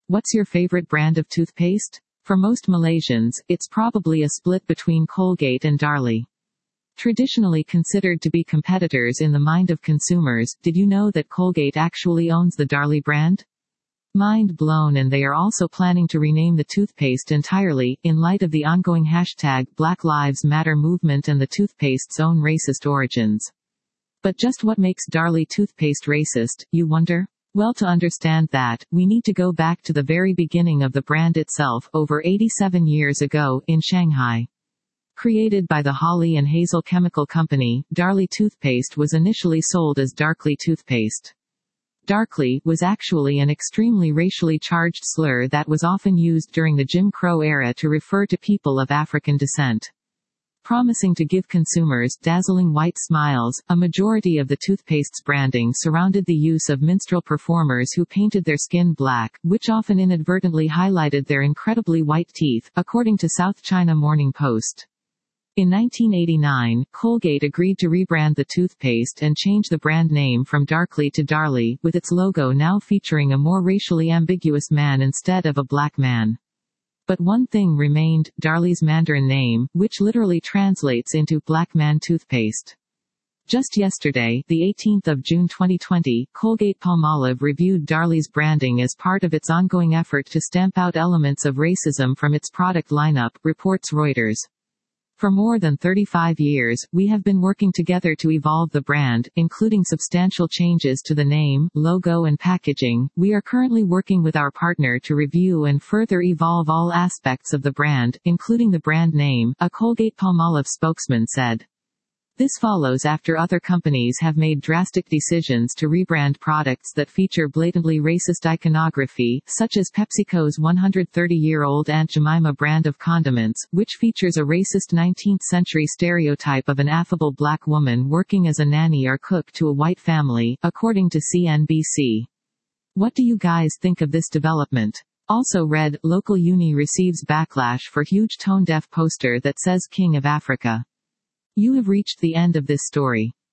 What's your favorite brand of toothpaste? For most Malaysians, it's probably a split between Colgate and Darlie. Traditionally considered to be competitors in the mind of consumers, did you know that Colgate actually owns the Darlie brand? Mind blown, and they are also planning to rename the toothpaste entirely, in light of the ongoing #Black Lives Matter movement and the toothpaste's own racist origins. But just what makes Darlie toothpaste racist, you wonder? Well, to understand that, we need to go back to the very beginning of the brand itself, over 87 years ago, in Shanghai. Created by the Holly and Hazel Chemical Company, Darlie toothpaste was initially sold as Darkly toothpaste. Darkly was actually an extremely racially charged slur that was often used during the Jim Crow era to refer to people of African descent. Promising to give consumers dazzling white smiles, a majority of the toothpaste's branding surrounded the use of minstrel performers who painted their skin black, which often inadvertently highlighted their incredibly white teeth, according to South China Morning Post. In 1989, Colgate agreed to rebrand the toothpaste and change the brand name from Darkly to Darlie, with its logo now featuring a more racially ambiguous man instead of a black man. But one thing remained, Darlie's Mandarin name, which literally translates into Black Man Toothpaste. Just yesterday, the 18th of June 2020, Colgate-Palmolive reviewed Darlie's branding as part of its ongoing effort to stamp out elements of racism from its product lineup, reports Reuters. For more than 35 years, we have been working together to evolve the brand, including substantial changes to the name, logo and packaging. We are currently working with our partner to review and further evolve all aspects of the brand, including the brand name, a Colgate-Palmolive spokesman said. This follows after other companies have made drastic decisions to rebrand products that feature blatantly racist iconography, such as PepsiCo's 130-year-old Aunt Jemima brand of condiments, which features a racist 19th-century stereotype of an affable black woman working as a nanny or cook to a white family, according to CNBC. What do you guys think of this development? Also read, local uni receives backlash for huge tone-deaf poster that says King of Africa. You have reached the end of this story.